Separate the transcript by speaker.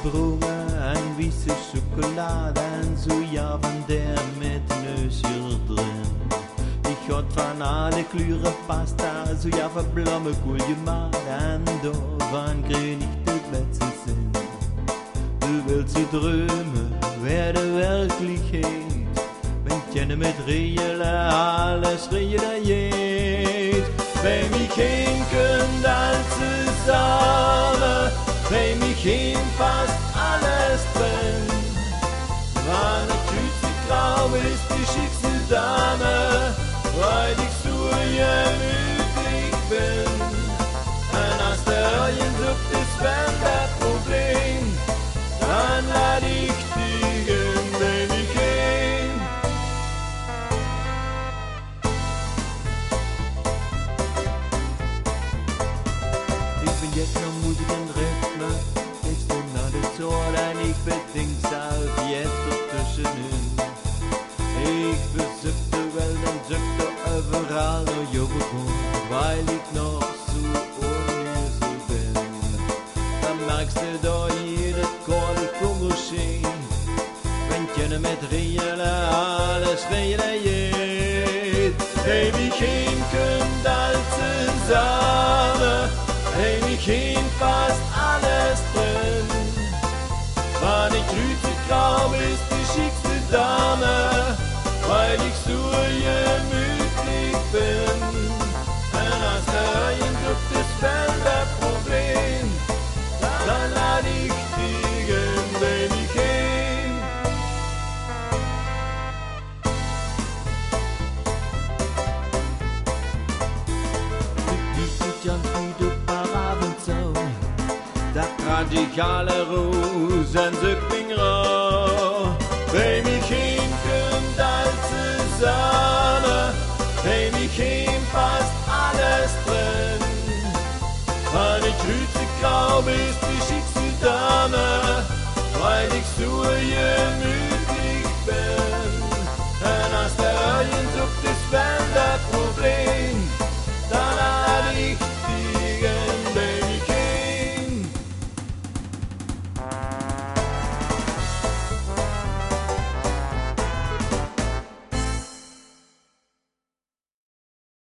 Speaker 1: Brunnen, ein weiße Schokolade, ein Sujaven, der mit Nöscher drin. Ich hat von alle klüre Pasta, Sujaven, Blume, Gulgemad, und da waren grünigte Plätze sind. Du willst zu träumen, wer der Wirklichkeit, wenn keine mit Riele, alles Riele geht. Bei mich hinkommt alles zusammen, bei mich hin fast alles drin. Meine Küche grau ist die schickste Dame, weil ich so gemütlich bin. Und als der Eulen sucht, ist wenn das Problem, dann lade ich dich in, wenn ich hin. Ich bin jetzt noch Musik und Rhythmen, ich bin alles so, denn ich beding's auf jetzt dazwischen. Ich besuch die Welt und such da überall noch Joghurt, weil ich noch so unnüsse bin. Dann merkst du da jede Kohle kommt schön, wenn keine mit Riele alles Riele geht. Hey, wie hin kommt alles zusammen, hey, wie hin fast alles drin. Wann ich Grüße glaube, ist die schickste Dame, weil ich so gemütlich bin. Und als der Eulen sucht, ist wenn das Problem, dann lade ich dich in, wenn ich hin. Ich bin ganz wieder Paravenzau, da trat ich alle Rosen, sück mich rau. Bei mich hin kommt alles zusammen, bei mich hin fast alles drin. Wenn ich Grüße glaube, ist die